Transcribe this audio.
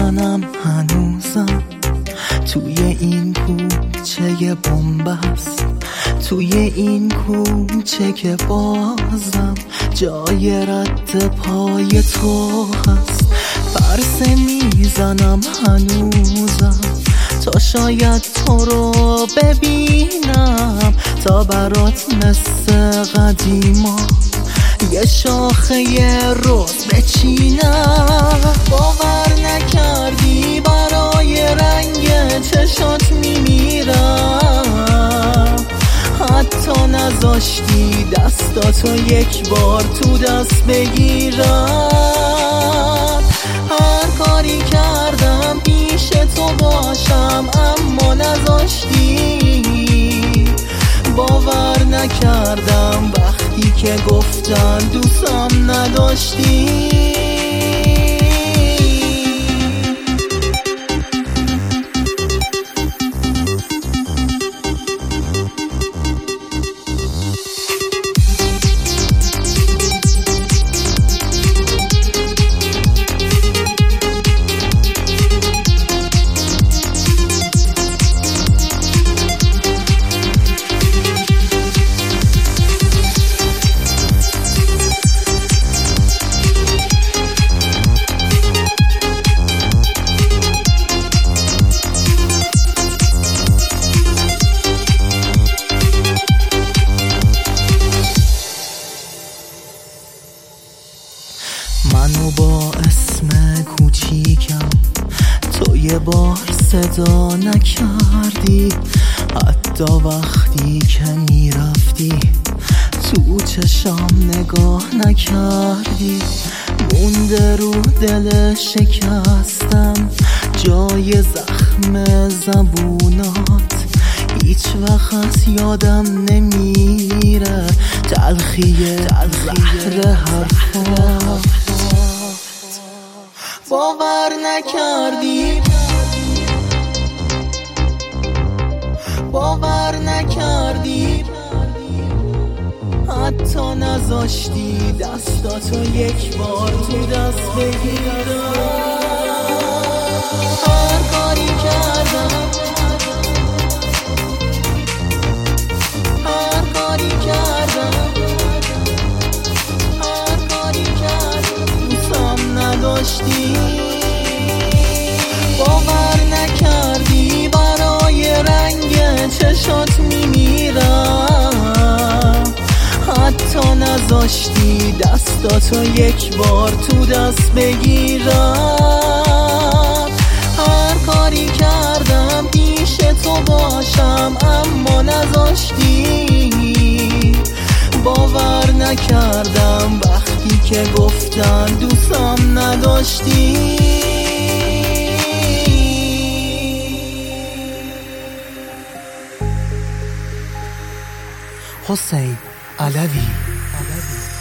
میزنم هنوزم توی این کوچه بنبست، توی این کوچه که بازم جای رد پای تو هست. پرسه میزنم هنوزم تا شاید تو رو ببینم، تا برات مثل قدیما یه شاخه رز بچینم. باور نکردی برای رنگ چشات میمیرم، حتی نذاشتی دستاتو یک بار تو دست بگیرم. هر کاری کردم پیش تو باشم اما نذاشتی. باور نکردم وقتی که گفتن دوستم نداشتی. منو با اسم کوچیکم تو یه بار صدا نکردی، حتی وقتی که میرفتی تو چشام نگاه نکردی. مونده رو دل شکستم جای زخم زبونات، هیچ وقت یادم نمیره تلخی زهر حرفات. باور نکردی، باور نکردی، حتی نذاشتی دستاتو یک بار تو دست بگیرم. هر کاری کردم، هر کاری کردم، هر کاری کردم دوستم نداشتی. باور نکردی برای رنگ چشات میمیرم، حتی نذاشتی دستاتو یک بار تو دست بگیرم. هر کاری کردم پیش تو باشم اما نذاشتی. باور نکردم وقتی که گفتن دوستم نداشتی. حسین علوی